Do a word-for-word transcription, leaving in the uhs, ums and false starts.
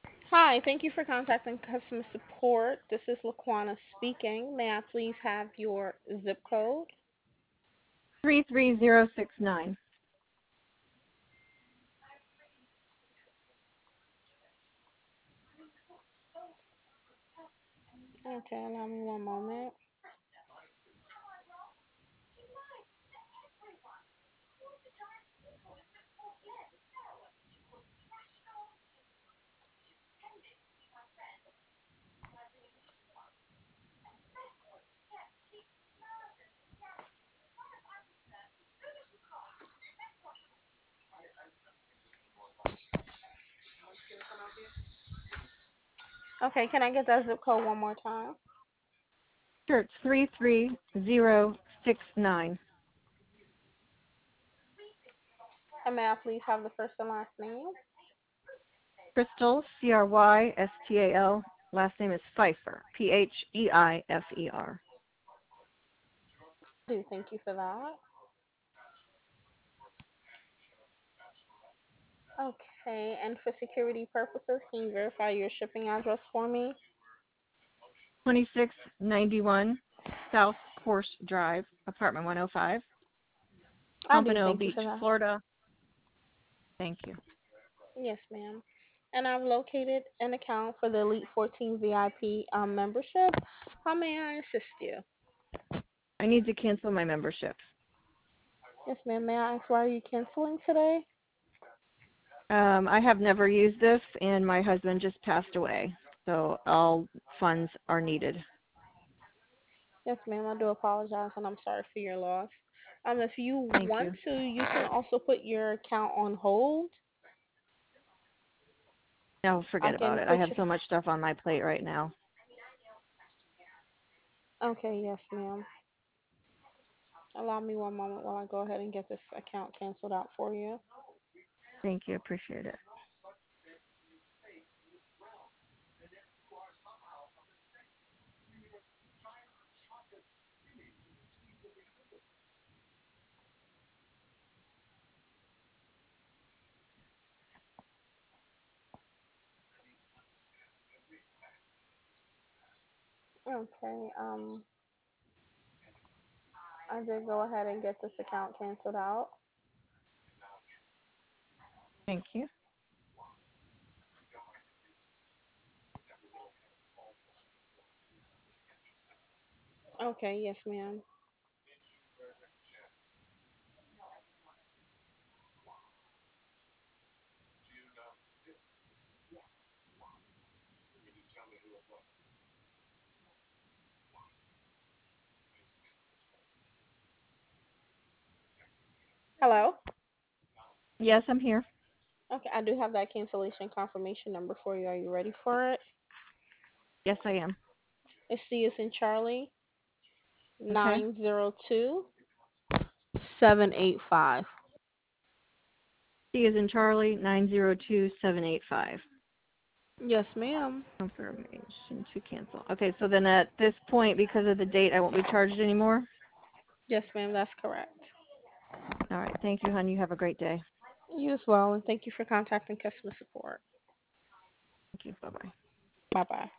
Hi, thank you for contacting customer support. This is Laquana speaking. May I please have your zip code? three three zero six nine. Okay, allow me one moment. Okay, can I get that zip code one more time? Sure, it's three three zero six nine. And may I please have the first and last name? Crystal, C R Y S T A L. Last name is Pfeiffer, P H E I F E R. Do thank you for that. Okay, and for security purposes, can you verify your shipping address for me? twenty-six ninety-one South Course Drive, apartment one oh five, I do Pompano thank you Beach, for that. Florida. Thank you. Yes, ma'am. And I've located an account for the Elite fourteen V I P um, membership. How may I assist you? I need to cancel my membership. Yes, ma'am. May I ask why are you canceling today? Um, I have never used this, and my husband just passed away, so all funds are needed. Yes, ma'am. I do apologize, and I'm sorry for your loss. Um, if you Thank want you. to, you can also put your account on hold. No, I forget about can it. I put have you. so much stuff on my plate right now. Okay, yes, ma'am. Allow me one moment while I go ahead and get this account canceled out for you. Thank you. Appreciate it. Okay. Um, I did go ahead and get this account canceled out. Thank you. Okay, yes, ma'am. Hello. Yes, I'm here. Okay, I do have that cancellation confirmation number for you. Are you ready for it? Yes, I am. It's C as in Charlie, Okay. nine zero two seven eight five. C is in Charlie, nine zero two seven eight five. Yes, ma'am. Confirmation to cancel. Okay, so then at this point, because of the date, I won't be charged anymore? Yes, ma'am, that's correct. All right. Thank you, hon. You have a great day. You as well, and thank you for contacting customer support. Thank you. Bye-bye. Bye bye.